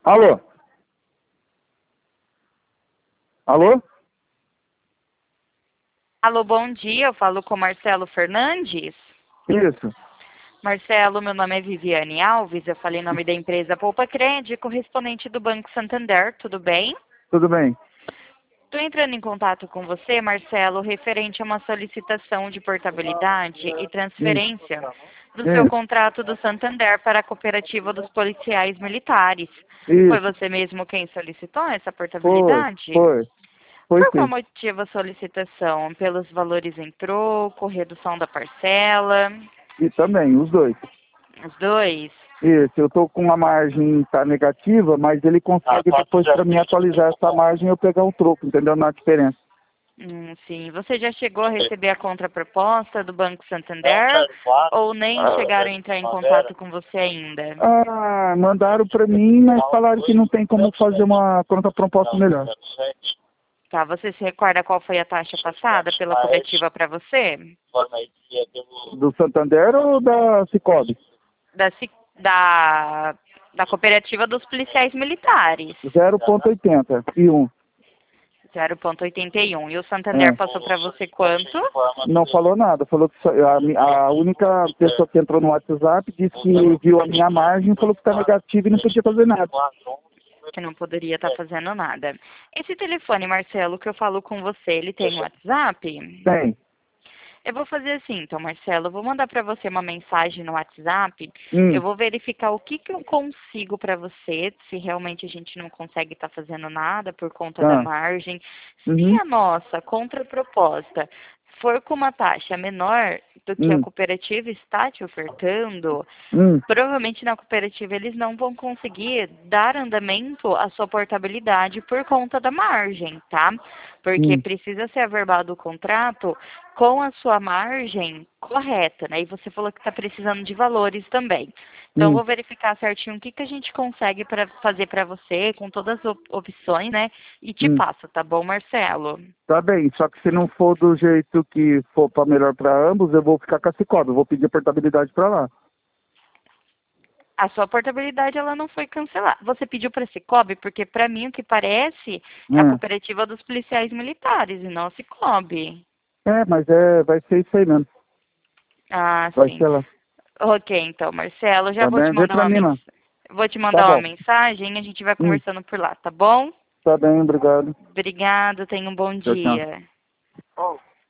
Alô? Alô? Alô, bom dia. Eu falo com Marcelo Fernandes. Isso. Marcelo, meu nome é Viviane Alves. Eu falei em nome da empresa Poupa Crédito, correspondente do Banco Santander. Tudo bem? Tudo bem? Estou entrando em contato com você, Marcelo, referente a uma solicitação de portabilidade e transferência do seu Isso. contrato do Santander para a Cooperativa dos Policiais Militares. Foi Isso. você mesmo quem solicitou essa Foi. portabilidade? Foi. Foi Por qual sim. motivo a solicitação? Pelos valores em troco, redução da parcela? E também, os dois. Os dois? Isso. Eu tô com a margem tá negativa, mas ele consegue depois para mim atualizar essa margem e eu pegar um troco, entendeu? Na diferença. Sim. Você já chegou a receber a contraproposta do Banco Santander ou nem chegaram a entrar em contato com você ainda? Ah, mandaram para mim, mas falaram que não tem como fazer uma contraproposta melhor. Tá, você se recorda qual foi a taxa passada pela cooperativa para você? Do Santander ou da Cicobi? Da, Ci- da, da cooperativa dos policiais militares. 0,80 e 1. 0,81. E o Santander É. passou para você quanto? Não falou nada, falou que a única pessoa que entrou no WhatsApp disse que viu a minha margem e falou que está negativa e não podia fazer nada. Que não poderia estar fazendo nada. Esse telefone, Marcelo, que eu falo com você, ele tem WhatsApp? Tem. Eu vou fazer assim, então, Marcelo, eu vou mandar para você uma mensagem no WhatsApp. Eu Hum, vou verificar o que eu consigo para você, se realmente a gente não consegue estar fazendo nada por conta da tá. margem. Se Uhum, a nossa contraproposta for com uma taxa menor do que a hum, cooperativa está te ofertando, hum, provavelmente na cooperativa eles não vão conseguir dar andamento à sua portabilidade por conta da margem, tá? Porque hum, precisa ser averbado o contrato com a sua margem correta, né? E você falou que está precisando de valores também. Então, eu hum, vou verificar certinho o que a gente consegue para fazer para você, com todas as opções, né? E te hum. passo, tá bom, Marcelo? Tá bem, só que se não for do jeito que for para melhor para ambos, eu vou ficar com a Cicobi, eu vou pedir a portabilidade para lá. A sua portabilidade ela não foi cancelada. Você pediu para a Cicobi porque para mim o que parece é a É, cooperativa dos policiais militares e não a Cicobi. mas vai ser isso aí mesmo. Ah, Vai sim. ser lá. Ok, então, Marcelo, já Tá vou te bem? Vê mandar para uma mim lá. vou te Tá mandar uma bom. mensagem e a gente vai Hum, conversando por lá, tá bom? tá bem, obrigado. Obrigado, tenha um bom Tchau, tchau. dia.